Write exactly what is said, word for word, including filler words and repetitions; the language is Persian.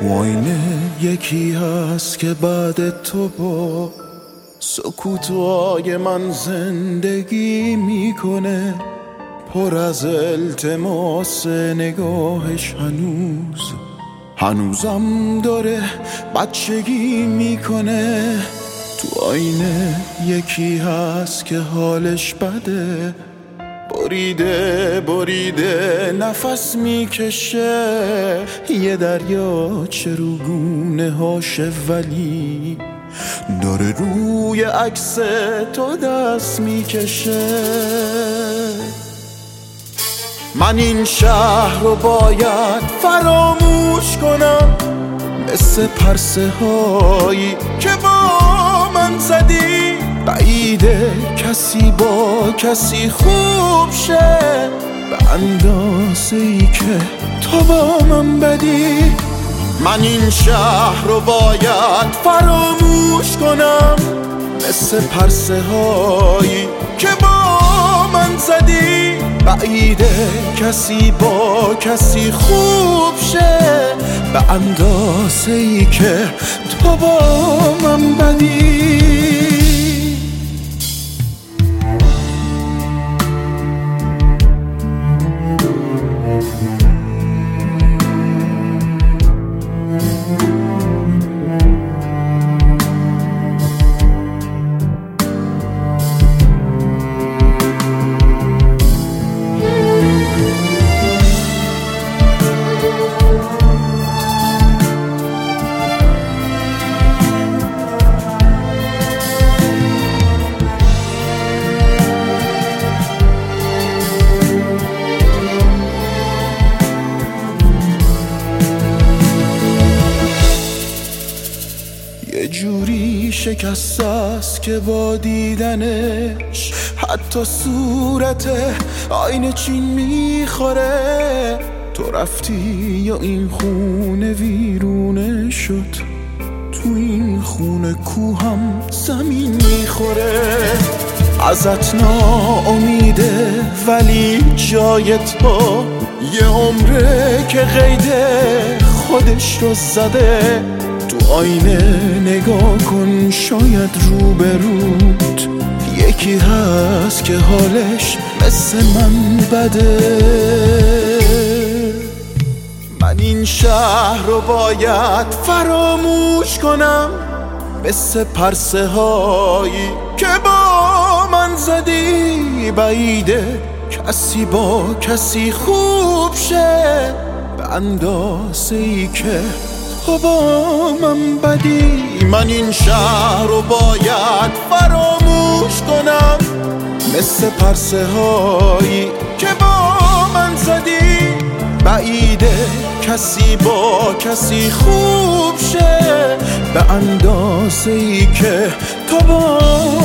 تو آینه یکی هست که بعد تو با سکوتای من زندگی میکنه، پر از التماس نگاهش هنوز هنوزم داره بچگی میکنه. تو آینه یکی هست که حالش بده، بریده بریده نفس میکشه، یه دریا چروگونه هاشه ولی داره روی عکس تو دست میکشه. من این شهر رو باید فراموش کنم، مثل پرسه هایی که با من زدی، بعیده کسی با کسی خوب شه به اندازه ای که تو با من بدی. من این شهر رو باید فراموش کنم، مثل پرسه هایی که با من زدی، بعیده کسی با کسی خوب شه به اندازه ای که تو با من بدی. یه جوری شکست است که با دیدنش حتی صورت آینه چین میخوره. تو رفتی یا این خونه ویرونه شد، تو این خونه کوهم زمین میخوره. ازت ناامیده ولی جای تو یه عمره که قیده خودش رو زده. تو آینه نگاه کن، شاید روبروت یکی هست که حالش مثل من بده. من این شهر رو باید فراموش کنم، مثل پرسه هایی که با من زدی، بعیده کسی با کسی خوب شه به اندازه ای که تو با من بدی. من این شهر رو باید فراموش کنم، مثل پرسه هایی که با من زدی، بعیده کسی با کسی خوب شه به اندازه ای که تو با